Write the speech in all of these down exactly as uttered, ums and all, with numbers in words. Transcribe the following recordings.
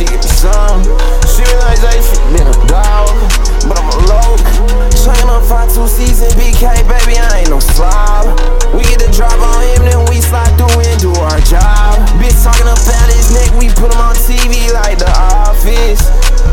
she give me some. She be like, Zay, she been a dog, but I'm a low. Chain on five two season B K, baby, I ain't no slob. We get the drop on him, then we slide through and do our job. Bitch talking about his neck, we put him on T V like The Office.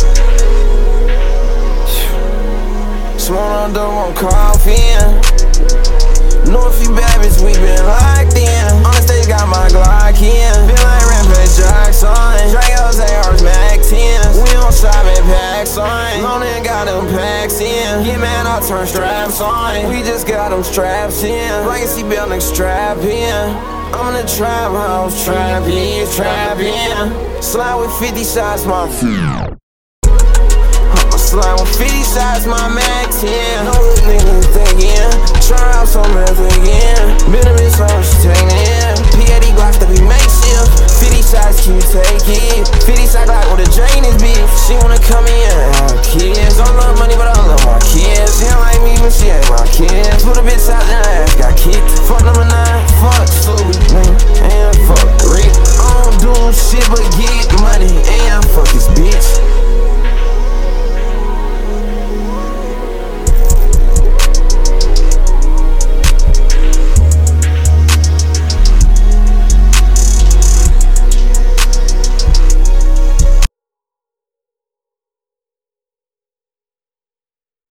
Smoke on dope on coffee. Know a few bad bitches, we been locked in. On the stage, got my Glock in. Feel like Rampage Jackson. Drake Jose R's Mac tens. We don't shop at packs on. Lonin' got them packs in. Get mad, I'll turn straps on. We just got them straps in. Like a seatbelt, nigga, strap in. I'm in the trap house, trap in, trap in. Slide with fifty shots, my feet. Slime with fifty shots, my Mac ten. No little niggas thinking. Try out some meth again. Been a bitch, so she taking it. P A D Glocks that we make shift. fifty shots, can you take it? fifty shots like with a drain is bitch. She wanna come in.